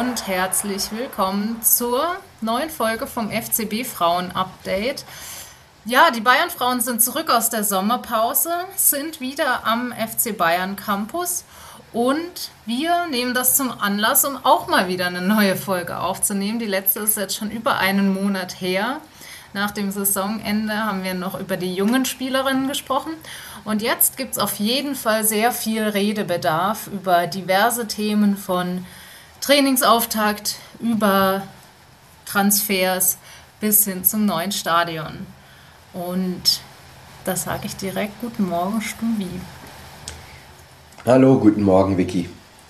und herzlich willkommen zur neuen Folge vom FCB Frauen Update. Ja, die Bayern-Frauen sind zurück aus der Sommerpause, sind wieder am FC Bayern Campus und wir nehmen das zum Anlass, um auch mal wieder eine neue Folge aufzunehmen. Die letzte ist jetzt schon über einen Monat her. Nach dem Saisonende haben wir noch über die jungen Spielerinnen gesprochen. Und jetzt gibt es auf jeden Fall sehr viel Redebedarf über diverse Themen von Trainingsauftakt über Transfers bis hin zum neuen Stadion. Und das sage ich direkt. Guten Morgen, Stubi. Hallo, guten Morgen, Vicky.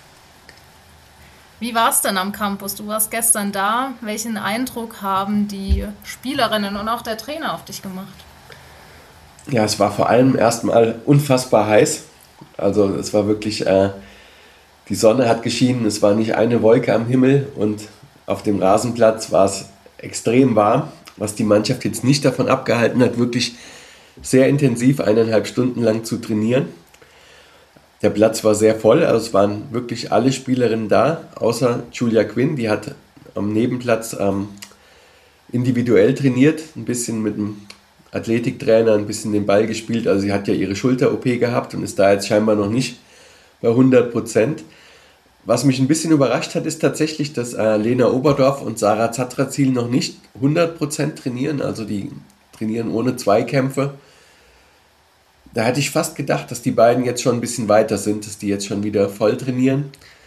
Wie war es denn am Campus? Du warst gestern da. Welchen Eindruck haben die Spielerinnen und auch der Trainer auf dich gemacht? Ja, es war vor allem erstmal unfassbar heiß. Also es war wirklich, die Sonne hat geschienen, es war nicht eine Wolke am Himmel und auf dem Rasenplatz war es extrem warm, was die Mannschaft jetzt nicht davon abgehalten hat, wirklich sehr intensiv 1,5 Stunden lang zu trainieren. Der Platz war sehr voll, also es waren wirklich alle Spielerinnen da, außer Julia Quinn, die hat am Nebenplatz individuell trainiert, ein bisschen mit dem Athletiktrainer, ein bisschen den Ball gespielt. Also sie hat ja ihre Schulter-OP gehabt und ist da jetzt scheinbar noch nicht bei 100%. Was mich ein bisschen überrascht hat, ist tatsächlich, dass Lena Oberdorf und Sarah Zatrazil noch nicht 100% trainieren, also die trainieren ohne Zweikämpfe. Da hätte ich fast gedacht, dass die beiden jetzt schon ein bisschen weiter sind, dass die jetzt schon wieder voll trainieren.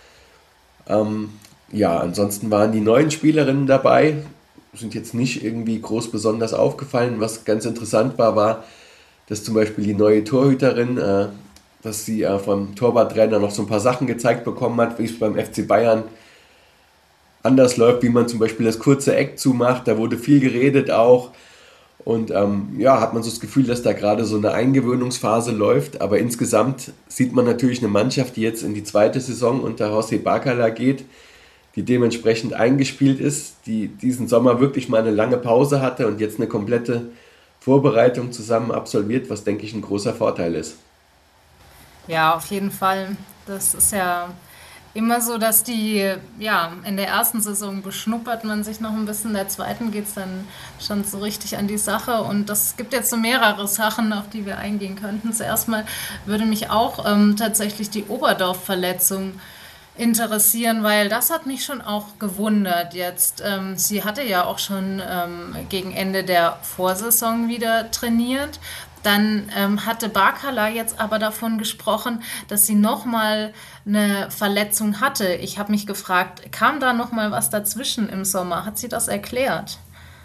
Ansonsten waren die neuen Spielerinnen dabei, sind jetzt nicht irgendwie groß besonders aufgefallen. Was ganz interessant war, dass zum Beispiel die neue Torhüterin, dass sie vom Torwarttrainer noch so ein paar Sachen gezeigt bekommen hat, wie es beim FC Bayern anders läuft, wie man zum Beispiel das kurze Eck zumacht. Da wurde viel geredet auch. Und hat man so das Gefühl, dass da gerade so eine Eingewöhnungsphase läuft. Aber insgesamt sieht man natürlich eine Mannschaft, die jetzt in die zweite Saison unter José Bacala geht, die dementsprechend eingespielt ist, die diesen Sommer wirklich mal eine lange Pause hatte und jetzt eine komplette Vorbereitung zusammen absolviert, was, denke ich, ein großer Vorteil ist. Ja, auf jeden Fall. Das ist ja immer so, dass in der ersten Saison beschnuppert man sich noch ein bisschen, in der zweiten geht es dann schon so richtig an die Sache und das gibt jetzt so mehrere Sachen, auf die wir eingehen könnten. Zuerst mal würde mich auch tatsächlich die Oberdorf-Verletzung interessieren, weil das hat mich schon auch gewundert jetzt. Sie hatte ja auch schon gegen Ende der Vorsaison wieder trainiert. Dann hatte Bacala jetzt aber davon gesprochen, dass sie nochmal eine Verletzung hatte. Ich habe mich gefragt, kam da nochmal was dazwischen im Sommer? Hat sie das erklärt?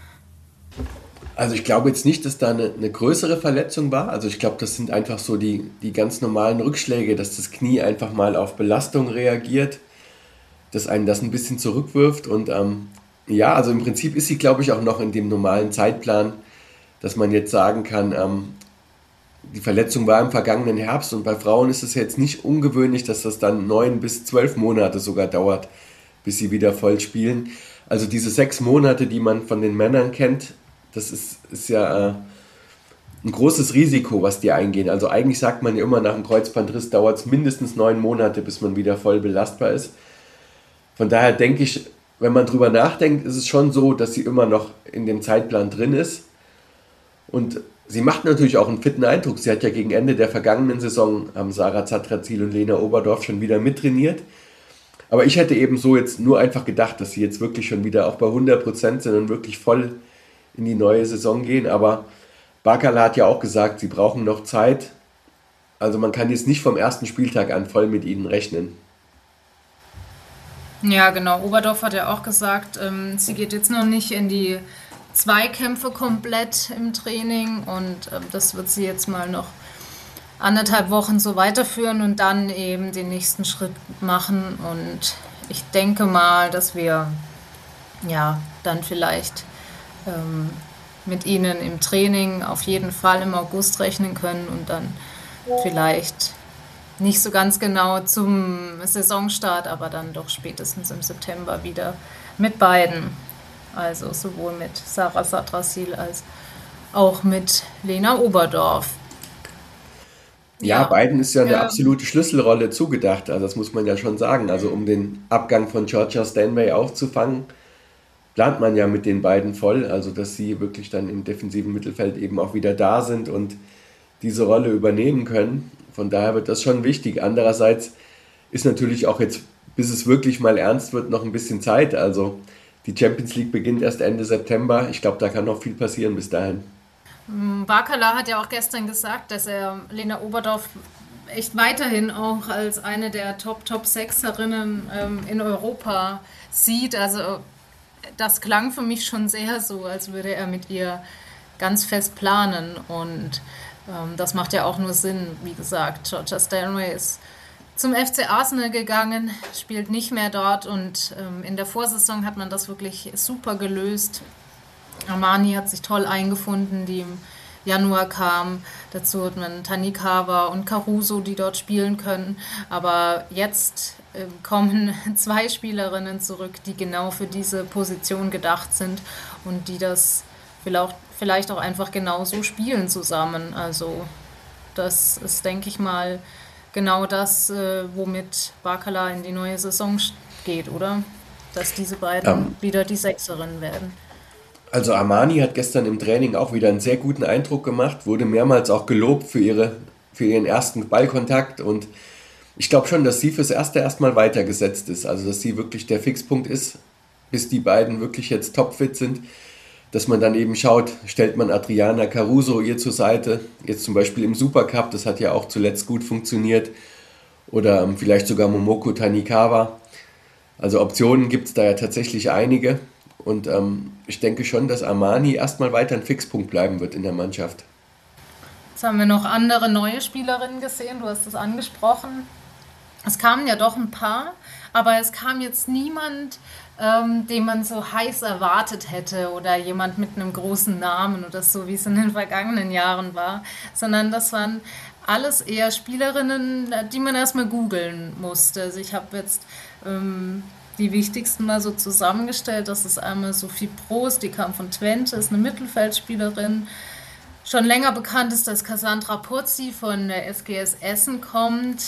Also ich glaube jetzt nicht, dass da eine größere Verletzung war. Also ich glaube, das sind einfach so die ganz normalen Rückschläge, dass das Knie einfach mal auf Belastung reagiert, dass einen das ein bisschen zurückwirft. Und also im Prinzip ist sie, glaube ich, auch noch in dem normalen Zeitplan, dass man jetzt sagen kann, die Verletzung war im vergangenen Herbst und bei Frauen ist es jetzt nicht ungewöhnlich, dass das dann 9 bis 12 Monate sogar dauert, bis sie wieder voll spielen. Also diese 6 Monate, die man von den Männern kennt, das ist ja ein großes Risiko, was die eingehen. Also eigentlich sagt man ja immer, nach einem Kreuzbandriss dauert es mindestens 9 Monate, bis man wieder voll belastbar ist. Von daher denke ich, wenn man drüber nachdenkt, ist es schon so, dass sie immer noch in dem Zeitplan drin ist. Und sie macht natürlich auch einen fitten Eindruck. Sie hat ja gegen Ende der vergangenen Saison haben Sarah Zatrazil und Lena Oberdorf schon wieder mittrainiert. Aber ich hätte eben so jetzt nur einfach gedacht, dass sie jetzt wirklich schon wieder auch bei 100% sind und wirklich voll in die neue Saison gehen. Aber Bacala hat ja auch gesagt, sie brauchen noch Zeit. Also man kann jetzt nicht vom ersten Spieltag an voll mit ihnen rechnen. Ja, genau. Oberdorf hat ja auch gesagt, sie geht jetzt noch nicht in die Zweikämpfe komplett im Training und das wird sie jetzt mal noch 1,5 Wochen so weiterführen und dann eben den nächsten Schritt machen. Und ich denke mal, dass wir dann vielleicht mit ihnen im Training auf jeden Fall im August rechnen können und dann vielleicht nicht so ganz genau zum Saisonstart, aber dann doch spätestens im September wieder mit beiden. Also sowohl mit Sarah Zatrazil als auch mit Lena Oberdorf. Ja, Ja, beiden ist ja eine ähm, absolute Schlüsselrolle zugedacht, also das muss man ja schon sagen. Also um den Abgang von Georgia Stanway aufzufangen, plant man ja mit den beiden voll, also dass sie wirklich dann im defensiven Mittelfeld eben auch wieder da sind und diese Rolle übernehmen können. Von daher wird das schon wichtig. Andererseits ist natürlich auch jetzt, bis es wirklich mal ernst wird, noch ein bisschen Zeit. Also die Champions League beginnt erst Ende September. Ich glaube, da kann noch viel passieren bis dahin. Bakala hat ja auch gestern gesagt, dass er Lena Oberdorf echt weiterhin auch als eine der Top-Sechserinnen in Europa sieht. Also das klang für mich schon sehr so, als würde er mit ihr ganz fest planen. Und das macht ja auch nur Sinn. Wie gesagt, Georgia Stanway ist zum FC Arsenal gegangen, spielt nicht mehr dort und in der Vorsaison hat man das wirklich super gelöst. Armani hat sich toll eingefunden, die im Januar kam. Dazu hat man Tanikawa und Caruso, die dort spielen können. Aber jetzt kommen zwei Spielerinnen zurück, die genau für diese Position gedacht sind und die das vielleicht auch einfach genauso spielen zusammen. Also das ist, denke ich mal, genau das, womit Bakala in die neue Saison geht, oder? Dass diese beiden Ähm, wieder die Sechserinnen werden. also Armani hat gestern im Training auch wieder einen sehr guten Eindruck gemacht, wurde mehrmals auch gelobt für ihren ersten Ballkontakt und ich glaube schon, dass sie fürs Erste erstmal weitergesetzt ist. Also dass sie wirklich der Fixpunkt ist, bis die beiden wirklich jetzt topfit sind, dass man dann eben schaut, stellt man Adriana Caruso ihr zur Seite, jetzt zum Beispiel im Supercup, das hat ja auch zuletzt gut funktioniert, oder vielleicht sogar Momoko Tanikawa. Also Optionen gibt es da ja tatsächlich einige und ich denke schon, dass Armani erstmal weiter ein Fixpunkt bleiben wird in der Mannschaft. Jetzt haben wir noch andere neue Spielerinnen gesehen, du hast es angesprochen. Es kamen ja doch ein paar, aber es kam jetzt niemand, den man so heiß erwartet hätte oder jemand mit einem großen Namen oder so, wie es in den vergangenen Jahren war, sondern das waren alles eher Spielerinnen, die man erstmal googeln musste. Also ich habe jetzt die wichtigsten mal so zusammengestellt. Das ist einmal Sophie Prost, die kam von Twente, ist eine Mittelfeldspielerin. Schon länger bekannt ist, dass Cassandra Pozzi von der SGS Essen kommt.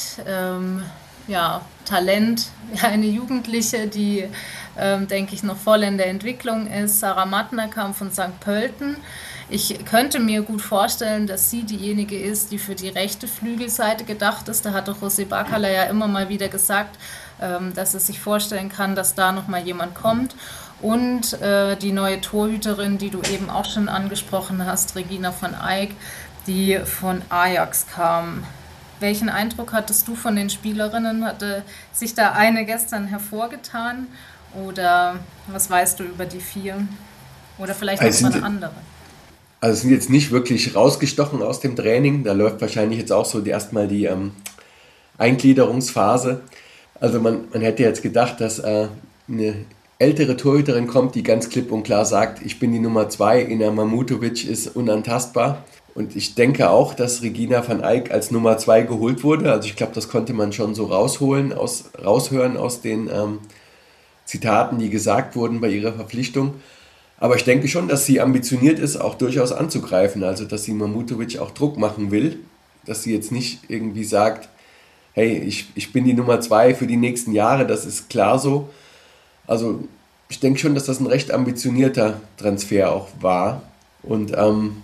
Ja, Talent, ja, eine Jugendliche, die, denke ich, noch voll in der Entwicklung ist. Sarah Mattner kam von St. Pölten. Ich könnte mir gut vorstellen, dass sie diejenige ist, die für die rechte Flügelseite gedacht ist. Da hatte José Bacala ja immer mal wieder gesagt, dass es sich vorstellen kann, dass da noch mal jemand kommt. Und die neue Torhüterin, die du eben auch schon angesprochen hast, Regina van Eyck, die von Ajax kam. Welchen Eindruck hattest du von den Spielerinnen? Hatte sich da eine gestern hervorgetan? Oder was weißt du über die vier? Oder vielleicht noch Also über es eine sind, andere? also es sind jetzt nicht wirklich rausgestochen aus dem Training, da läuft wahrscheinlich jetzt auch so erstmal die Eingliederungsphase. Also man hätte jetzt gedacht, dass eine ältere Torhüterin kommt, die ganz klipp und klar sagt, ich bin die Nummer 2, Ina Mamutovic ist unantastbar. Und ich denke auch, dass Regina van Eyck als Nummer 2 geholt wurde. Also ich glaube, das konnte man schon so raushören aus den Zitaten, die gesagt wurden bei ihrer Verpflichtung. Aber ich denke schon, dass sie ambitioniert ist, auch durchaus anzugreifen. Also dass sie Mamutovic auch Druck machen will. Dass sie jetzt nicht irgendwie sagt, hey, ich bin die Nummer 2 für die nächsten Jahre, das ist klar so. Also ich denke schon, dass das ein recht ambitionierter Transfer auch war. Und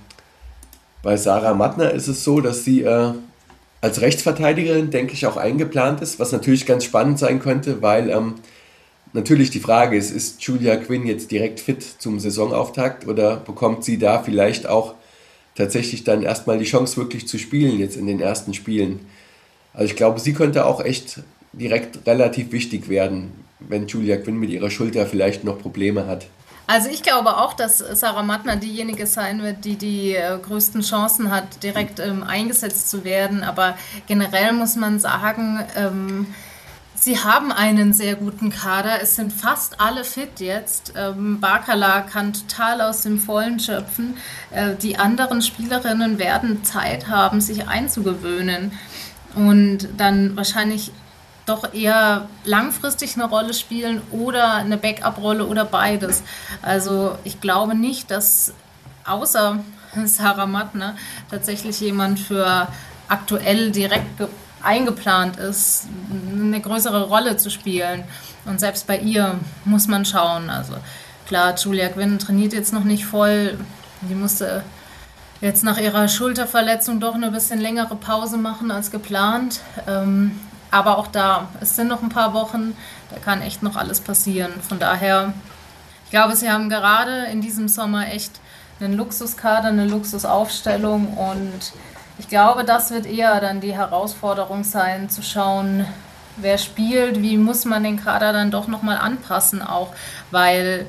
bei Sarah Mattner ist es so, dass sie als Rechtsverteidigerin, denke ich, auch eingeplant ist, was natürlich ganz spannend sein könnte, weil natürlich die Frage ist Julia Quinn jetzt direkt fit zum Saisonauftakt oder bekommt sie da vielleicht auch tatsächlich dann erstmal die Chance wirklich zu spielen jetzt in den ersten Spielen? Also ich glaube, sie könnte auch echt direkt relativ wichtig werden, wenn Julia Quinn mit ihrer Schulter vielleicht noch Probleme hat. Also ich glaube auch, dass Sarah Mattner diejenige sein wird, die die größten Chancen hat, direkt eingesetzt zu werden. Aber generell muss man sagen, sie haben einen sehr guten Kader. Es sind fast alle fit jetzt. Bakala kann total aus dem Vollen schöpfen. Die anderen Spielerinnen werden Zeit haben, sich einzugewöhnen und dann wahrscheinlich doch eher langfristig eine Rolle spielen oder eine Backup-Rolle oder beides. Also ich glaube nicht, dass außer Sarah Mattner tatsächlich jemand für aktuell direkt eingeplant ist, eine größere Rolle zu spielen. Und selbst bei ihr muss man schauen. Also klar, Julia Quinn trainiert jetzt noch nicht voll. Die musste jetzt nach ihrer Schulterverletzung doch eine bisschen längere Pause machen als geplant. Aber auch da, es sind noch ein paar Wochen, da kann echt noch alles passieren. Von daher, ich glaube, sie haben gerade in diesem Sommer echt einen Luxuskader, eine Luxusaufstellung und ich glaube, das wird eher dann die Herausforderung sein, zu schauen, wer spielt, wie muss man den Kader dann doch nochmal anpassen auch, weil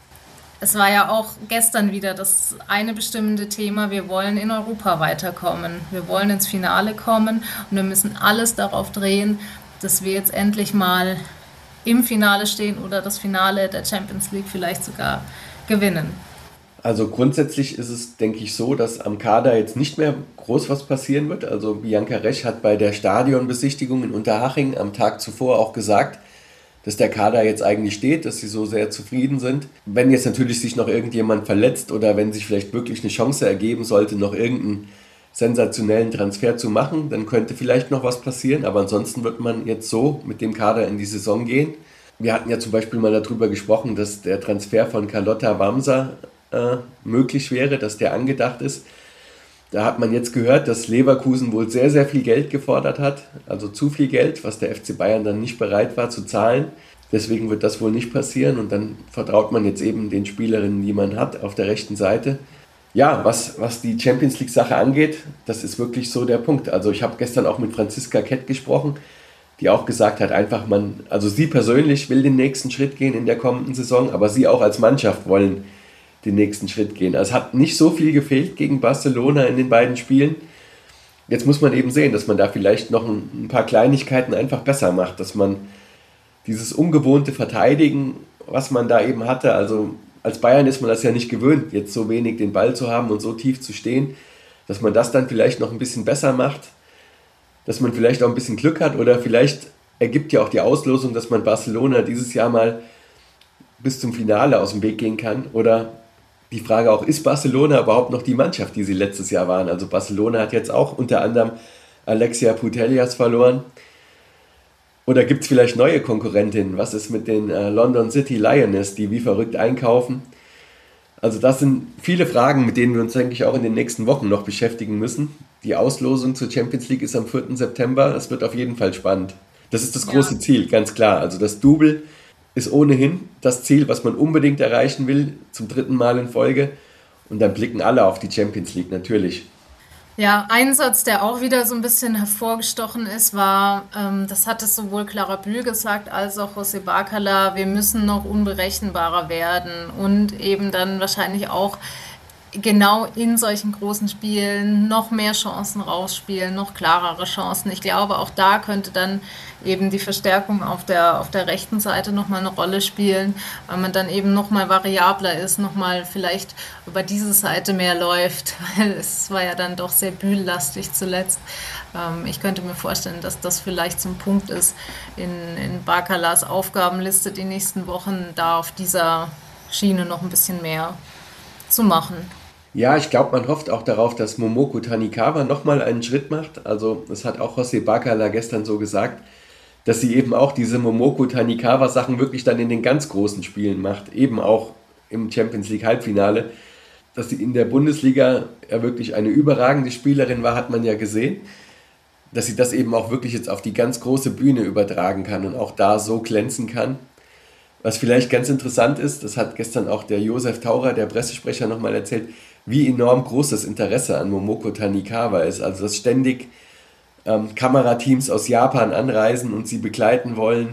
es war ja auch gestern wieder das eine bestimmende Thema, wir wollen in Europa weiterkommen, wir wollen ins Finale kommen und wir müssen alles darauf drehen, dass wir jetzt endlich mal im Finale stehen oder das Finale der Champions League vielleicht sogar gewinnen. Also grundsätzlich ist es, denke ich, so, dass am Kader jetzt nicht mehr groß was passieren wird. Also Bianca Resch hat bei der Stadionbesichtigung in Unterhaching am Tag zuvor auch gesagt, dass der Kader jetzt eigentlich steht, dass sie so sehr zufrieden sind. Wenn jetzt natürlich sich noch irgendjemand verletzt oder wenn sich vielleicht wirklich eine Chance ergeben sollte, noch irgendeinen sensationellen Transfer zu machen, dann könnte vielleicht noch was passieren. Aber ansonsten wird man jetzt so mit dem Kader in die Saison gehen. Wir hatten ja zum Beispiel mal darüber gesprochen, dass der Transfer von Carlotta Wamser möglich wäre, dass der angedacht ist. Da hat man jetzt gehört, dass Leverkusen wohl sehr, sehr viel Geld gefordert hat, also zu viel Geld, was der FC Bayern dann nicht bereit war zu zahlen. Deswegen wird das wohl nicht passieren und dann vertraut man jetzt eben den Spielerinnen, die man hat, auf der rechten Seite. Ja, was die Champions League-Sache angeht, das ist wirklich so der Punkt. Also ich habe gestern auch mit Franziska Kett gesprochen, die auch gesagt hat, also sie persönlich will den nächsten Schritt gehen in der kommenden Saison, aber sie auch als Mannschaft wollen den nächsten Schritt gehen. Also es hat nicht so viel gefehlt gegen Barcelona in den beiden Spielen. Jetzt muss man eben sehen, dass man da vielleicht noch ein paar Kleinigkeiten einfach besser macht, dass man dieses ungewohnte Verteidigen, was man da eben hatte, also als Bayern ist man das ja nicht gewöhnt, jetzt so wenig den Ball zu haben und so tief zu stehen, dass man das dann vielleicht noch ein bisschen besser macht, dass man vielleicht auch ein bisschen Glück hat oder vielleicht ergibt ja auch die Auslosung, dass man Barcelona dieses Jahr mal bis zum Finale aus dem Weg gehen kann oder die Frage auch, ist Barcelona überhaupt noch die Mannschaft, die sie letztes Jahr waren? Also Barcelona hat jetzt auch unter anderem Alexia Putellas verloren. Oder gibt es vielleicht neue Konkurrentinnen? Was ist mit den London City Lioness, die wie verrückt einkaufen? Also das sind viele Fragen, mit denen wir uns, denke ich, auch in den nächsten Wochen noch beschäftigen müssen. Die Auslosung zur Champions League ist am 4. September. Das wird auf jeden Fall spannend. Das ist das große Ziel, ganz klar. Also das Double ist ohnehin das Ziel, was man unbedingt erreichen will, zum 3. Mal in Folge. Und dann blicken alle auf die Champions League, natürlich. Ja, ein Satz, der auch wieder so ein bisschen hervorgestochen ist, war, das hat es sowohl Clara Bühl gesagt als auch José Bacala, wir müssen noch unberechenbarer werden und eben dann wahrscheinlich auch genau in solchen großen Spielen noch mehr Chancen rausspielen, noch klarere Chancen. Ich glaube, auch da könnte dann eben die Verstärkung auf der rechten Seite nochmal eine Rolle spielen, weil man dann eben nochmal variabler ist, nochmal vielleicht über diese Seite mehr läuft, weil es war ja dann doch sehr bühllastig zuletzt. Ich könnte mir vorstellen, dass das vielleicht so ein Punkt ist in Bacalas Aufgabenliste die nächsten Wochen, da auf dieser Schiene noch ein bisschen mehr zu machen. Ja, ich glaube, man hofft auch darauf, dass Momoko Tanikawa nochmal einen Schritt macht. Also das hat auch José Bacala gestern so gesagt, dass sie eben auch diese Momoko Tanikawa-Sachen wirklich dann in den ganz großen Spielen macht. Eben auch im Champions League Halbfinale. Dass sie in der Bundesliga ja wirklich eine überragende Spielerin war, hat man ja gesehen. Dass sie das eben auch wirklich jetzt auf die ganz große Bühne übertragen kann und auch da so glänzen kann. Was vielleicht ganz interessant ist, das hat gestern auch der Josef Taurer, der Pressesprecher, nochmal erzählt, wie enorm groß das Interesse an Momoko Tanikawa ist. Also dass ständig Kamerateams aus Japan anreisen und sie begleiten wollen.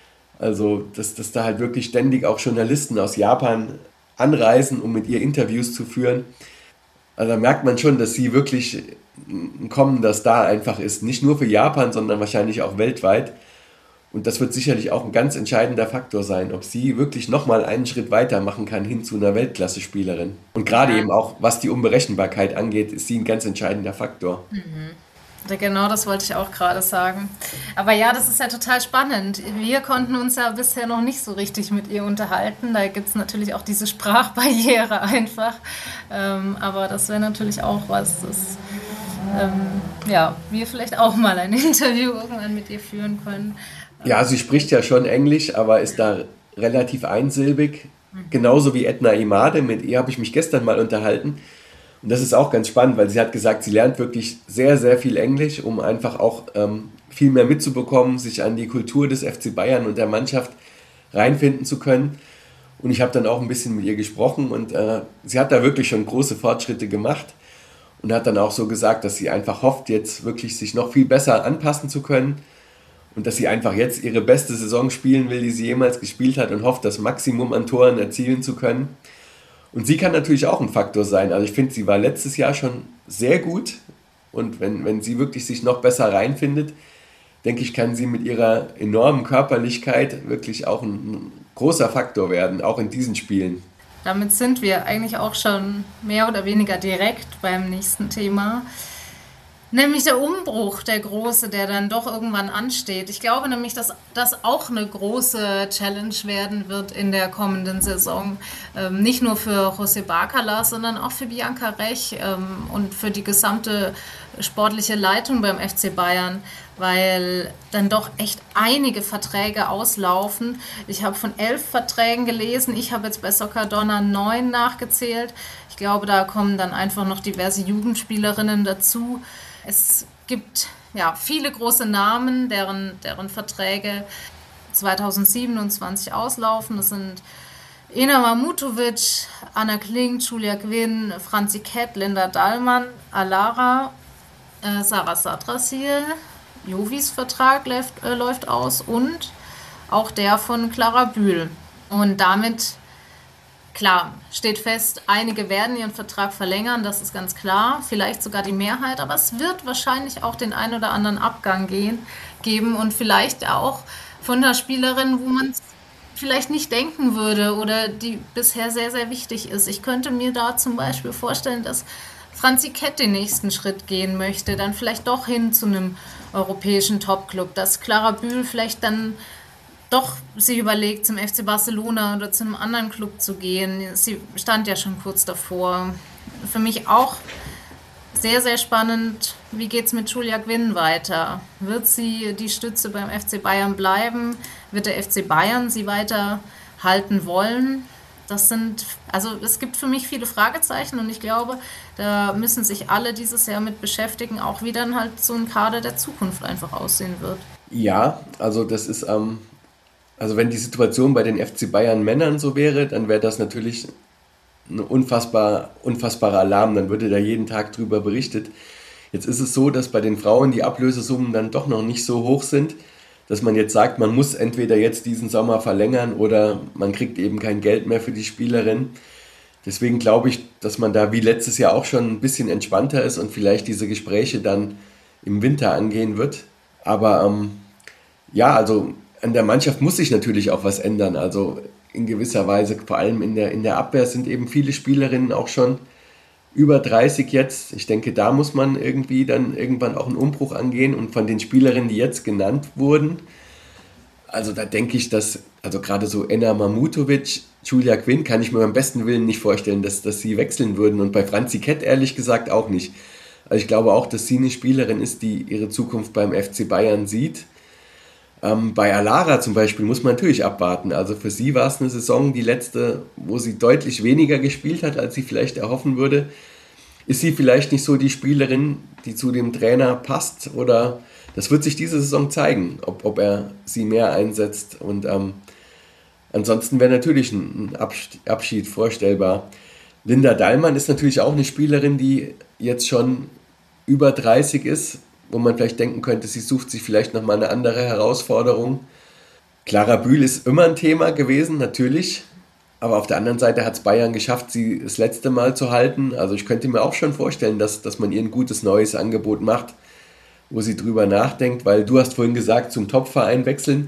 Also dass da halt wirklich ständig auch Journalisten aus Japan anreisen, um mit ihr Interviews zu führen. Also da merkt man schon, dass sie wirklich ein kommender Star einfach ist. Nicht nur für Japan, sondern wahrscheinlich auch weltweit. Und das wird sicherlich auch ein ganz entscheidender Faktor sein, ob sie wirklich nochmal einen Schritt weiter machen kann hin zu einer Weltklasse-Spielerin. Und gerade eben auch, was die Unberechenbarkeit angeht, ist sie ein ganz entscheidender Faktor. Ja, genau, das wollte ich auch gerade sagen. Aber ja, das ist ja total spannend. Wir konnten uns ja bisher noch nicht so richtig mit ihr unterhalten. Da gibt es natürlich auch diese Sprachbarriere einfach. Aber das wäre natürlich auch was, das ja, wir vielleicht auch mal ein Interview irgendwann mit ihr führen können. Ja, sie spricht ja schon Englisch, aber ist da relativ einsilbig. Genauso wie Edna Imade, mit ihr habe ich mich gestern mal unterhalten. Und das ist auch ganz spannend, weil sie hat gesagt, sie lernt wirklich sehr, sehr viel Englisch, um einfach auch viel mehr mitzubekommen, sich an die Kultur des FC Bayern und der Mannschaft reinfinden zu können. Und ich habe dann auch ein bisschen mit ihr gesprochen und sie hat da wirklich schon große Fortschritte gemacht und hat dann auch so gesagt, dass sie einfach hofft, jetzt wirklich sich noch viel besser anpassen zu können und dass sie einfach jetzt ihre beste Saison spielen will, die sie jemals gespielt hat und hofft, das Maximum an Toren erzielen zu können. Und sie kann natürlich auch ein Faktor sein. Also ich finde, sie war letztes Jahr schon sehr gut und wenn sie wirklich sich noch besser reinfindet, denke ich, kann sie mit ihrer enormen Körperlichkeit wirklich auch ein großer Faktor werden, auch in diesen Spielen. Damit sind wir eigentlich auch schon mehr oder weniger direkt beim nächsten Thema. Nämlich der Umbruch, der große, der dann doch irgendwann ansteht. Ich glaube nämlich, dass das auch eine große Challenge werden wird in der kommenden Saison. Nicht nur für José Bacala, sondern auch für Bianca Rech und für die gesamte sportliche Leitung beim FC Bayern, weil dann doch echt einige Verträge auslaufen. Ich habe von 11 Verträgen gelesen, ich habe jetzt bei Soccerdonna 9 nachgezählt. Ich glaube, da kommen dann einfach noch diverse Jugendspielerinnen dazu. Es gibt ja viele große Namen, deren Verträge 2027 auslaufen. Das sind Ena Mamutovic, Anna Klink, Julia Quinn, Franzi Kett, Linda Dahlmann, Alara, Sarah Sadrasil, Jovis Vertrag läuft aus und auch der von Clara Bühl. Und damit, klar, steht fest, einige werden ihren Vertrag verlängern, das ist ganz klar, vielleicht sogar die Mehrheit, aber es wird wahrscheinlich auch den ein oder anderen Abgang geben und vielleicht auch von der Spielerin, wo man es vielleicht nicht denken würde oder die bisher sehr, sehr wichtig ist. Ich könnte mir da zum Beispiel vorstellen, dass Franzi Kett den nächsten Schritt gehen möchte, dann vielleicht doch hin zu einem europäischen Topclub, dass Clara Bühl vielleicht dann doch sich überlegt, zum FC Barcelona oder zu einem anderen Club zu gehen. Sie stand ja schon kurz davor. Für mich auch sehr, sehr spannend, wie geht es mit Julia Quinn weiter? Wird sie die Stütze beim FC Bayern bleiben? Wird der FC Bayern sie weiter halten wollen? Also es gibt für mich viele Fragezeichen und ich glaube, da müssen sich alle dieses Jahr mit beschäftigen, auch wie dann halt so ein Kader der Zukunft einfach aussehen wird. Ja, also das ist, also wenn die Situation bei den FC Bayern Männern so wäre, dann wäre das natürlich ein unfassbarer Alarm, dann würde da jeden Tag drüber berichtet. Jetzt ist es so, dass bei den Frauen die Ablösesummen dann doch noch nicht so hoch sind, dass man jetzt sagt, man muss entweder jetzt diesen Sommer verlängern oder man kriegt eben kein Geld mehr für die Spielerin. Deswegen glaube ich, dass man da wie letztes Jahr auch schon ein bisschen entspannter ist und vielleicht diese Gespräche dann im Winter angehen wird. Aber ja, also an der Mannschaft muss sich natürlich auch was ändern. Also in gewisser Weise, vor allem in der Abwehr sind eben viele Spielerinnen auch schon über 30 jetzt. Ich denke, da muss man irgendwie dann irgendwann auch einen Umbruch angehen. Und von den Spielerinnen, die jetzt genannt wurden, also da denke ich, dass, also gerade so Ena Mamutovic, Julia Quinn, kann ich mir beim besten Willen nicht vorstellen, dass sie wechseln würden. Und bei Franzi Kett ehrlich gesagt auch nicht. Also ich glaube auch, dass sie eine Spielerin ist, die ihre Zukunft beim FC Bayern sieht. Bei Alara zum Beispiel muss man natürlich abwarten. Also für sie war es eine Saison, die letzte, wo sie deutlich weniger gespielt hat, als sie vielleicht erhoffen würde. Ist sie vielleicht nicht so die Spielerin, die zu dem Trainer passt? Oder das wird sich diese Saison zeigen, ob er sie mehr einsetzt. Und ansonsten wäre natürlich ein Abschied vorstellbar. Linda Dahlmann ist natürlich auch eine Spielerin, die jetzt schon über 30 ist, wo man vielleicht denken könnte, sie sucht sich vielleicht nochmal eine andere Herausforderung. Clara Bühl ist immer ein Thema gewesen, natürlich. Aber auf der anderen Seite hat es Bayern geschafft, sie das letzte Mal zu halten. Also ich könnte mir auch schon vorstellen, dass man ihr ein gutes neues Angebot macht, wo sie drüber nachdenkt. Weil du hast vorhin gesagt, zum Topverein wechseln.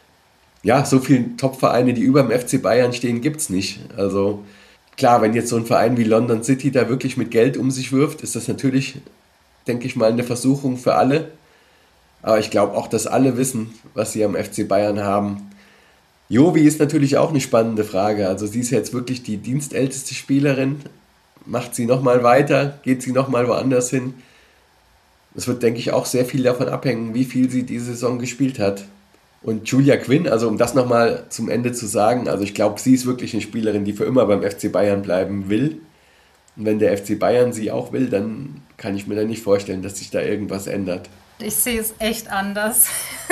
Ja, so viele Topvereine, die über dem FC Bayern stehen, gibt es nicht. Also klar, wenn jetzt so ein Verein wie London City da wirklich mit Geld um sich wirft, ist das natürlich, denke ich mal, eine Versuchung für alle. Aber ich glaube auch, dass alle wissen, was sie am FC Bayern haben. Jovi ist natürlich auch eine spannende Frage. Also sie ist jetzt wirklich die dienstälteste Spielerin. Macht sie nochmal weiter? Geht sie nochmal woanders hin? Es wird, denke ich, auch sehr viel davon abhängen, wie viel sie diese Saison gespielt hat. Und Julia Quinn, also um das nochmal zum Ende zu sagen, also ich glaube, sie ist wirklich eine Spielerin, die für immer beim FC Bayern bleiben will. Und wenn der FC Bayern sie auch will, dann kann ich mir da nicht vorstellen, dass sich da irgendwas ändert. Ich sehe es echt anders.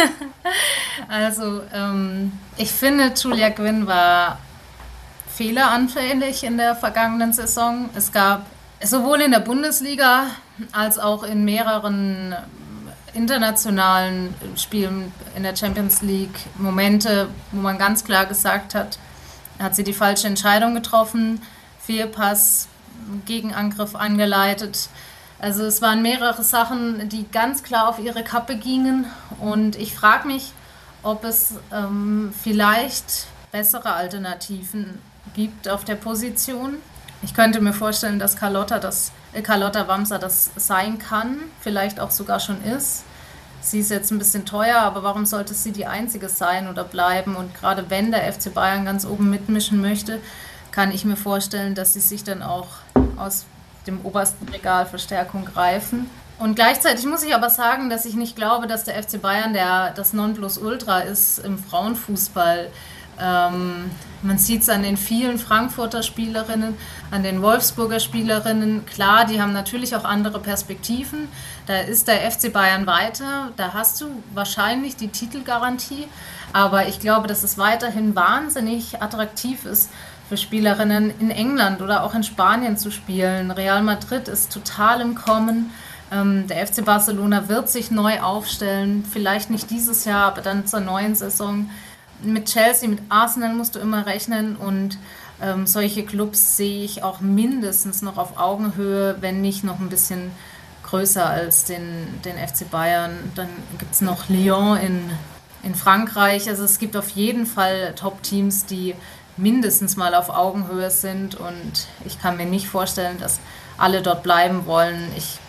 Also, ich finde, Julia Quinn war fehleranfällig in der vergangenen Saison. Es gab sowohl in der Bundesliga als auch in mehreren internationalen Spielen in der Champions League Momente, wo man ganz klar gesagt hat sie die falsche Entscheidung getroffen, Fehlpass, Gegenangriff angeleitet. Also es waren mehrere Sachen, die ganz klar auf ihre Kappe gingen und ich frage mich, ob es vielleicht bessere Alternativen gibt auf der Position. Ich könnte mir vorstellen, dass Carlotta Wamser das sein kann, vielleicht auch sogar schon ist. Sie ist jetzt ein bisschen teuer, aber warum sollte sie die Einzige sein oder bleiben? Und gerade wenn der FC Bayern ganz oben mitmischen möchte, kann ich mir vorstellen, dass sie sich dann auch aus dem obersten Regal Verstärkung greifen. Und gleichzeitig muss ich aber sagen, dass ich nicht glaube, dass der FC Bayern das Nonplusultra ist im Frauenfußball. Man sieht es an den vielen Frankfurter Spielerinnen, an den Wolfsburger Spielerinnen. Klar, die haben natürlich auch andere Perspektiven. Da ist der FC Bayern weiter. Da hast du wahrscheinlich die Titelgarantie. Aber ich glaube, dass es weiterhin wahnsinnig attraktiv ist, für Spielerinnen in England oder auch in Spanien zu spielen. Real Madrid ist total im Kommen. Der FC Barcelona wird sich neu aufstellen. Vielleicht nicht dieses Jahr, aber dann zur neuen Saison. Mit Chelsea, mit Arsenal musst du immer rechnen und solche Clubs sehe ich auch mindestens noch auf Augenhöhe, wenn nicht noch ein bisschen größer als den FC Bayern. Dann gibt es noch Lyon in Frankreich. Also es gibt auf jeden Fall Top-Teams, die mindestens mal auf Augenhöhe sind und ich kann mir nicht vorstellen, dass alle dort bleiben wollen.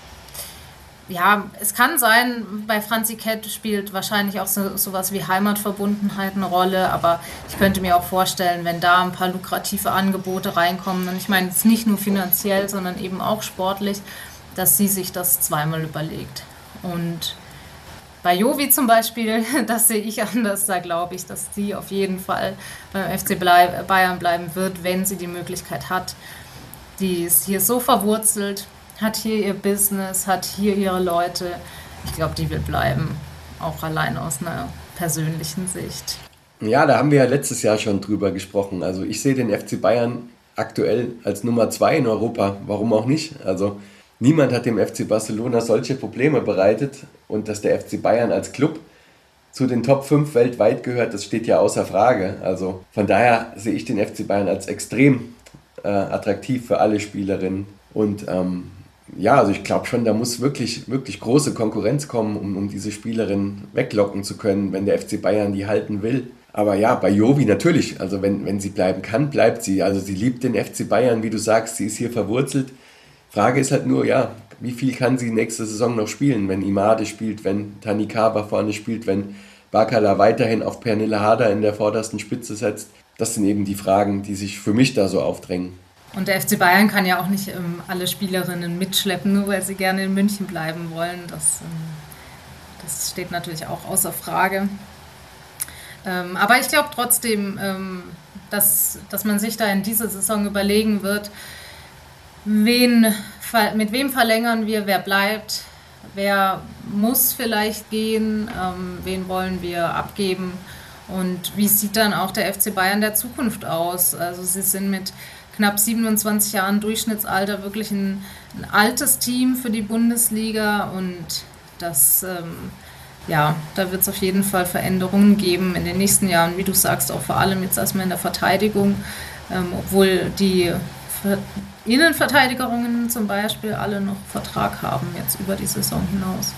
Es kann sein, bei Franzi Kett spielt wahrscheinlich auch sowas wie Heimatverbundenheit eine Rolle, aber ich könnte mir auch vorstellen, wenn da ein paar lukrative Angebote reinkommen, und ich meine jetzt nicht nur finanziell, sondern eben auch sportlich, dass sie sich das zweimal überlegt. Und bei Jovi zum Beispiel, das sehe ich anders, da glaube ich, dass sie auf jeden Fall beim FC Bayern bleiben wird, wenn sie die Möglichkeit hat. Die ist hier so verwurzelt, hat hier ihr Business, hat hier ihre Leute. Ich glaube, die wird bleiben, auch allein aus einer persönlichen Sicht. Ja, da haben wir ja letztes Jahr schon drüber gesprochen. Also ich sehe den FC Bayern aktuell als Nummer 2 in Europa. Warum auch nicht? Also niemand hat dem FC Barcelona solche Probleme bereitet und dass der FC Bayern als Club zu den Top 5 weltweit gehört, das steht ja außer Frage. Also von daher sehe ich den FC Bayern als extrem attraktiv für alle Spielerinnen. Und also ich glaube schon, da muss wirklich, wirklich große Konkurrenz kommen, um diese Spielerinnen weglocken zu können, wenn der FC Bayern die halten will. Aber ja, bei Jovi natürlich, also wenn sie bleiben kann, bleibt sie. Also sie liebt den FC Bayern, wie du sagst, sie ist hier verwurzelt. Frage ist halt nur, wie viel kann sie nächste Saison noch spielen, wenn Imade spielt, wenn Tanikaba vorne spielt, wenn Bakala weiterhin auf Pernille Harder in der vordersten Spitze setzt. Das sind eben die Fragen, die sich für mich da so aufdrängen. Und der FC Bayern kann ja auch nicht alle Spielerinnen mitschleppen, nur weil sie gerne in München bleiben wollen. Das steht natürlich auch außer Frage. Aber ich glaube trotzdem, dass man sich da in dieser Saison überlegen wird, mit wem verlängern wir, wer bleibt, wer muss vielleicht gehen, wen wollen wir abgeben und wie sieht dann auch der FC Bayern der Zukunft aus. Also sie sind mit knapp 27 Jahren Durchschnittsalter wirklich ein altes Team für die Bundesliga und da wird es auf jeden Fall Veränderungen geben in den nächsten Jahren, wie du sagst, auch vor allem jetzt erstmal in der Verteidigung, obwohl die Innenverteidigerinnen zum Beispiel alle noch Vertrag haben jetzt über die Saison hinaus.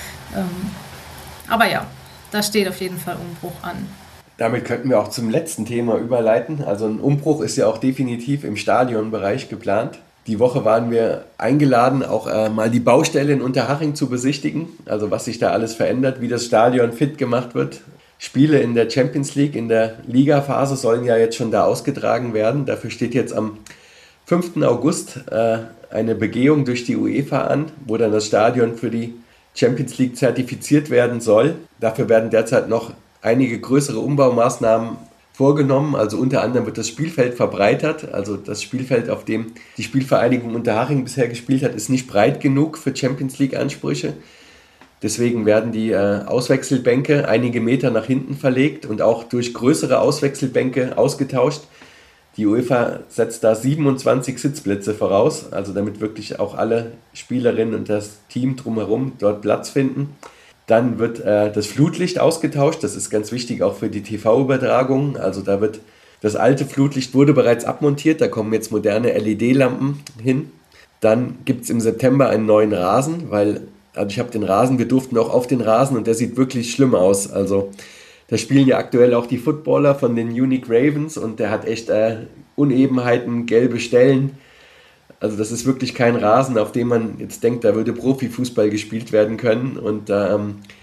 Aber ja, da steht auf jeden Fall Umbruch an. Damit könnten wir auch zum letzten Thema überleiten. Also ein Umbruch ist ja auch definitiv im Stadionbereich geplant. Die Woche waren wir eingeladen, auch mal die Baustelle in Unterhaching zu besichtigen. Also was sich da alles verändert, wie das Stadion fit gemacht wird. Spiele in der Champions League, in der Ligaphase sollen ja jetzt schon da ausgetragen werden. Dafür steht jetzt am 5. August eine Begehung durch die UEFA an, wo dann das Stadion für die Champions League zertifiziert werden soll. Dafür werden derzeit noch einige größere Umbaumaßnahmen vorgenommen. Also unter anderem wird das Spielfeld verbreitert. Also das Spielfeld, auf dem die Spielvereinigung Unterhaching bisher gespielt hat, ist nicht breit genug für Champions League Ansprüche. Deswegen werden die Auswechselbänke einige Meter nach hinten verlegt und auch durch größere Auswechselbänke ausgetauscht. Die UEFA setzt da 27 Sitzplätze voraus, also damit wirklich auch alle Spielerinnen und das Team drumherum dort Platz finden. Dann wird das Flutlicht ausgetauscht, das ist ganz wichtig auch für die TV-Übertragung. Also da wird das alte Flutlicht wurde bereits abmontiert, da kommen jetzt moderne LED-Lampen hin. Dann gibt es im September einen neuen Rasen, also ich habe den Rasen, wir durften auch auf den Rasen und der sieht wirklich schlimm aus. Also da spielen ja aktuell auch die Footballer von den Munich Ravens und der hat echt Unebenheiten, gelbe Stellen. Also das ist wirklich kein Rasen, auf dem man jetzt denkt, da würde Profifußball gespielt werden können. Und da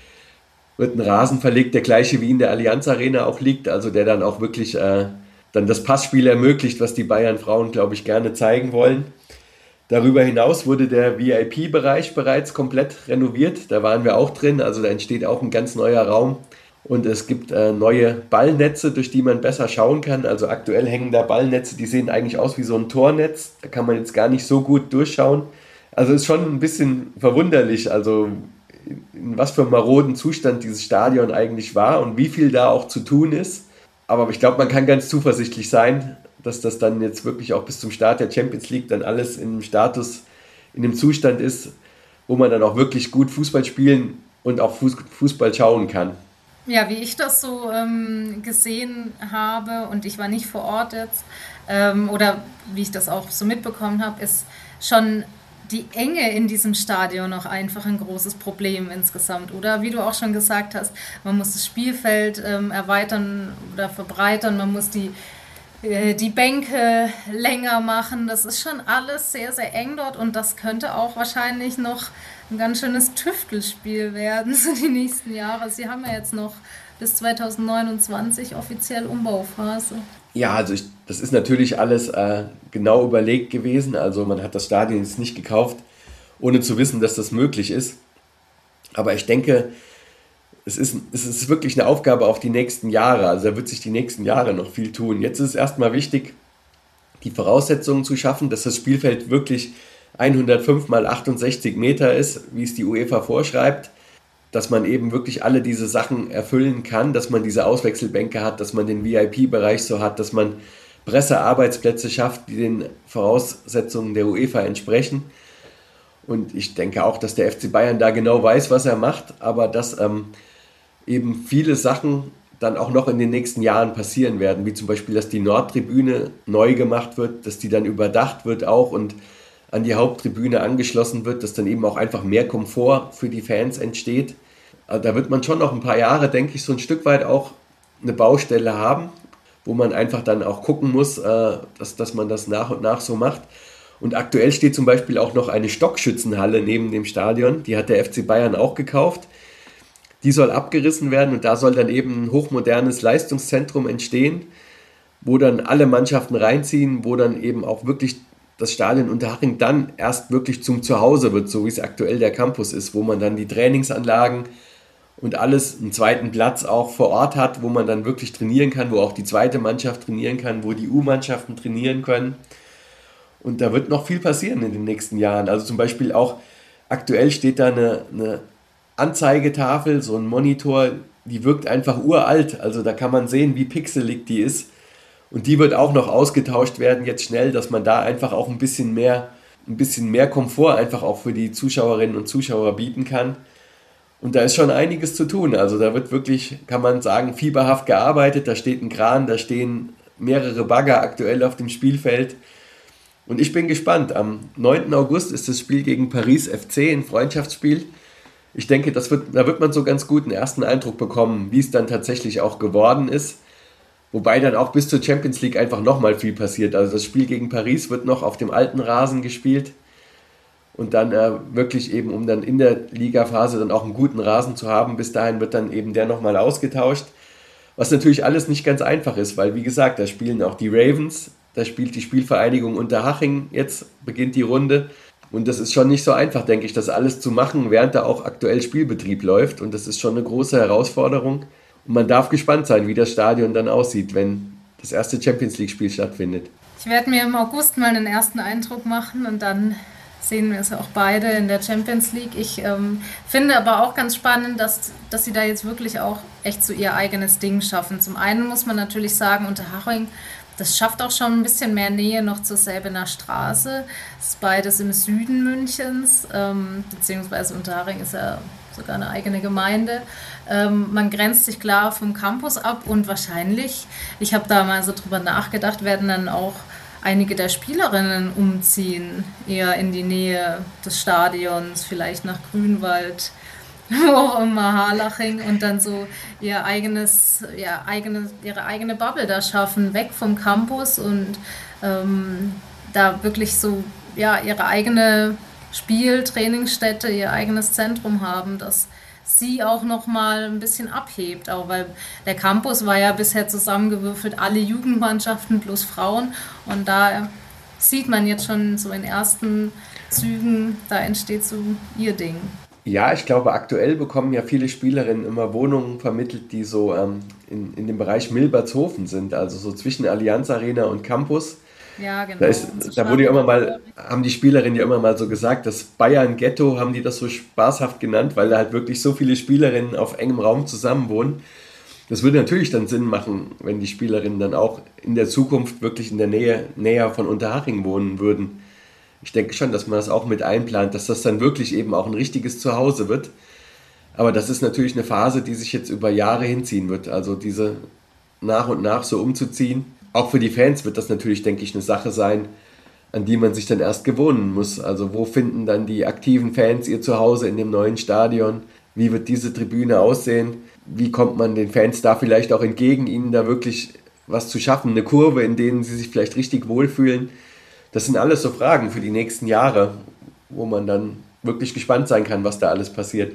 wird ein Rasen verlegt, der gleiche wie in der Allianz Arena auch liegt, also der dann auch wirklich dann das Passspiel ermöglicht, was die Bayern-Frauen, glaube ich, gerne zeigen wollen. Darüber hinaus wurde der VIP-Bereich bereits komplett renoviert. Da waren wir auch drin, also da entsteht auch ein ganz neuer Raum. Und es gibt neue Ballnetze, durch die man besser schauen kann. Also aktuell hängen da Ballnetze, die sehen eigentlich aus wie so ein Tornetz. Da kann man jetzt gar nicht so gut durchschauen. Also ist schon ein bisschen verwunderlich, also in was für einem maroden Zustand dieses Stadion eigentlich war und wie viel da auch zu tun ist. Aber ich glaube, man kann ganz zuversichtlich sein, dass das dann jetzt wirklich auch bis zum Start der Champions League dann alles in dem Zustand ist, wo man dann auch wirklich gut Fußball spielen und auch Fußball schauen kann. Ja, wie ich das so gesehen habe, und ich war nicht vor Ort jetzt, oder wie ich das auch so mitbekommen habe, ist schon die Enge in diesem Stadion noch einfach ein großes Problem insgesamt. Oder wie du auch schon gesagt hast, man muss das Spielfeld erweitern oder verbreitern, man muss die Bänke länger machen. Das ist schon alles sehr, sehr eng dort und das könnte auch wahrscheinlich noch ein ganz schönes Tüftelspiel werden für die nächsten Jahre. Sie haben ja jetzt noch bis 2029 offiziell Umbauphase. Ja, also das ist natürlich alles genau überlegt gewesen. Also man hat das Stadion jetzt nicht gekauft, ohne zu wissen, dass das möglich ist. Aber ich denke, es ist wirklich eine Aufgabe auf die nächsten Jahre. Also da wird sich die nächsten Jahre noch viel tun. Jetzt ist es erstmal wichtig, die Voraussetzungen zu schaffen, dass das Spielfeld wirklich 105 mal 68 Meter ist, wie es die UEFA vorschreibt. Dass man eben wirklich alle diese Sachen erfüllen kann, dass man diese Auswechselbänke hat, dass man den VIP-Bereich so hat, dass man Pressearbeitsplätze schafft, die den Voraussetzungen der UEFA entsprechen. Und ich denke auch, dass der FC Bayern da genau weiß, was er macht, aber dass eben viele Sachen dann auch noch in den nächsten Jahren passieren werden, wie zum Beispiel, dass die Nordtribüne neu gemacht wird, dass die dann überdacht wird auch und an die Haupttribüne angeschlossen wird, dass dann eben auch einfach mehr Komfort für die Fans entsteht. Also da wird man schon noch ein paar Jahre, denke ich, so ein Stück weit auch eine Baustelle haben, wo man einfach dann auch gucken muss, dass man das nach und nach so macht. Und aktuell steht zum Beispiel auch noch eine Stockschützenhalle neben dem Stadion, die hat der FC Bayern auch gekauft. Die soll abgerissen werden und da soll dann eben ein hochmodernes Leistungszentrum entstehen, wo dann alle Mannschaften reinziehen, wo dann eben auch wirklich das Stadion Unterhaching dann erst wirklich zum Zuhause wird, so wie es aktuell der Campus ist, wo man dann die Trainingsanlagen und alles, einen zweiten Platz auch vor Ort hat, wo man dann wirklich trainieren kann, wo auch die zweite Mannschaft trainieren kann, wo die U-Mannschaften trainieren können. Und da wird noch viel passieren in den nächsten Jahren. Also zum Beispiel auch aktuell steht da eine Anzeigetafel, so ein Monitor, die wirkt einfach uralt. Also da kann man sehen, wie pixelig die ist. Und die wird auch noch ausgetauscht werden jetzt schnell, dass man da einfach auch ein bisschen mehr Komfort einfach auch für die Zuschauerinnen und Zuschauer bieten kann. Und da ist schon einiges zu tun. Also da wird wirklich, kann man sagen, fieberhaft gearbeitet. Da steht ein Kran, da stehen mehrere Bagger aktuell auf dem Spielfeld. Und ich bin gespannt. Am 9. August ist das Spiel gegen Paris FC, ein Freundschaftsspiel. Ich denke, da wird man so ganz gut einen ersten Eindruck bekommen, wie es dann tatsächlich auch geworden ist. Wobei dann auch bis zur Champions League einfach nochmal viel passiert. Also das Spiel gegen Paris wird noch auf dem alten Rasen gespielt. Und dann wirklich eben, um dann in der Ligaphase dann auch einen guten Rasen zu haben, bis dahin wird dann eben der nochmal ausgetauscht. Was natürlich alles nicht ganz einfach ist, weil wie gesagt, da spielen auch die Ravens, da spielt die Spielvereinigung Unterhaching, jetzt beginnt die Runde. Und das ist schon nicht so einfach, denke ich, das alles zu machen, während da auch aktuell Spielbetrieb läuft. Und das ist schon eine große Herausforderung. Und man darf gespannt sein, wie das Stadion dann aussieht, wenn das erste Champions-League-Spiel stattfindet. Ich werde mir im August mal einen ersten Eindruck machen und dann sehen wir es auch beide in der Champions League. Ich finde aber auch ganz spannend, dass sie da jetzt wirklich auch echt so ihr eigenes Ding schaffen. Zum einen muss man natürlich sagen, Unterhaching, das schafft auch schon ein bisschen mehr Nähe noch zur Säbener Straße. Das ist beides im Süden Münchens, beziehungsweise Unterhaching ist ja sogar eine eigene Gemeinde. Man grenzt sich klar vom Campus ab und wahrscheinlich, ich habe da mal so drüber nachgedacht, werden dann auch einige der Spielerinnen umziehen, eher in die Nähe des Stadions, vielleicht nach Grünwald, wo auch immer, Harlaching und dann so ihre eigene Bubble da schaffen, weg vom Campus und da wirklich so ihre eigene Trainingsstätte, ihr eigenes Zentrum haben, das sie auch noch mal ein bisschen abhebt, auch weil der Campus war ja bisher zusammengewürfelt, alle Jugendmannschaften plus Frauen und da sieht man jetzt schon so in ersten Zügen, da entsteht so ihr Ding. Ja, ich glaube, aktuell bekommen ja viele Spielerinnen immer Wohnungen vermittelt, die so in dem Bereich Milbertshofen sind, also so zwischen Allianz Arena und Campus. Ja, genau. Da wurde ja immer mal, haben die Spielerinnen ja immer mal so gesagt, das Bayern-Ghetto haben die das so spaßhaft genannt, weil da halt wirklich so viele Spielerinnen auf engem Raum zusammen wohnen. Das würde natürlich dann Sinn machen, wenn die Spielerinnen dann auch in der Zukunft wirklich in der Nähe näher von Unterhaching wohnen würden. Ich denke schon, dass man das auch mit einplant, dass das dann wirklich eben auch ein richtiges Zuhause wird. Aber das ist natürlich eine Phase, die sich jetzt über Jahre hinziehen wird. Also diese nach und nach so umzuziehen. Auch für die Fans wird das natürlich, denke ich, eine Sache sein, an die man sich dann erst gewöhnen muss. Also wo finden dann die aktiven Fans ihr Zuhause in dem neuen Stadion? Wie wird diese Tribüne aussehen? Wie kommt man den Fans da vielleicht auch entgegen, ihnen da wirklich was zu schaffen? Eine Kurve, in denen sie sich vielleicht richtig wohlfühlen? Das sind alles so Fragen für die nächsten Jahre, wo man dann wirklich gespannt sein kann, was da alles passiert.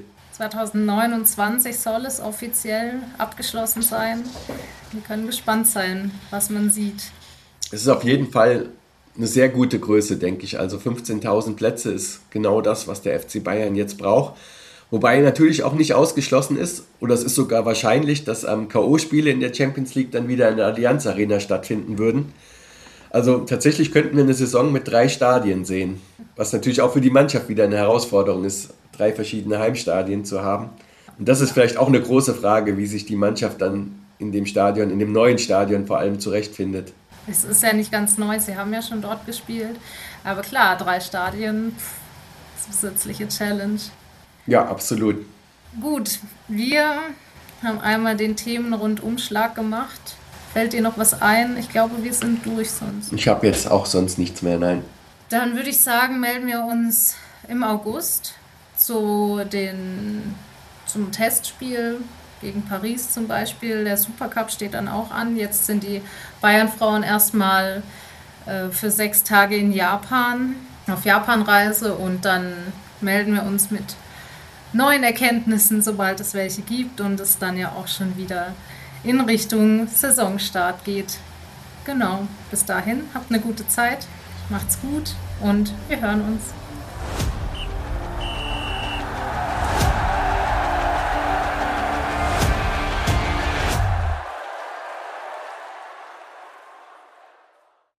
2029 soll es offiziell abgeschlossen sein. Wir können gespannt sein, was man sieht. Es ist auf jeden Fall eine sehr gute Größe, denke ich. Also 15.000 Plätze ist genau das, was der FC Bayern jetzt braucht. Wobei natürlich auch nicht ausgeschlossen ist, oder es ist sogar wahrscheinlich, dass K.O.-Spiele in der Champions League dann wieder in der Allianz Arena stattfinden würden. Also tatsächlich könnten wir eine Saison mit 3 Stadien sehen, was natürlich auch für die Mannschaft wieder eine Herausforderung ist, 3 verschiedene Heimstadien zu haben. Und das ist vielleicht auch eine große Frage, wie sich die Mannschaft dann in dem Stadion, in dem neuen Stadion vor allem zurechtfindet. Es ist ja nicht ganz neu, sie haben ja schon dort gespielt. Aber klar, 3 Stadien, zusätzliche Challenge. Ja, absolut. Gut, wir haben einmal den Themenrundumschlag gemacht. Fällt dir noch was ein? Ich glaube, wir sind durch sonst. Ich habe jetzt auch sonst nichts mehr, nein. Dann würde ich sagen, melden wir uns im August zum Testspiel gegen Paris zum Beispiel. Der Supercup steht dann auch an. Jetzt sind die Bayern-Frauen erstmal für 6 Tage in Japan, auf Japanreise und dann melden wir uns mit neuen Erkenntnissen, sobald es welche gibt und es dann ja auch schon wieder in Richtung Saisonstart geht. Genau, bis dahin, habt eine gute Zeit, macht's gut und wir hören uns.